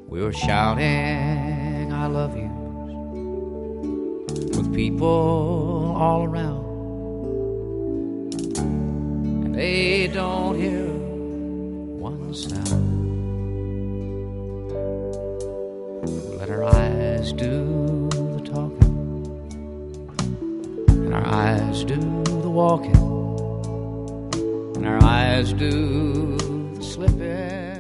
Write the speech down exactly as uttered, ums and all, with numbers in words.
We were shouting I love you with people all around, and they don't hear one sound. Let our eyes do the talking, and our eyes do the walking, and our eyes do the slipping.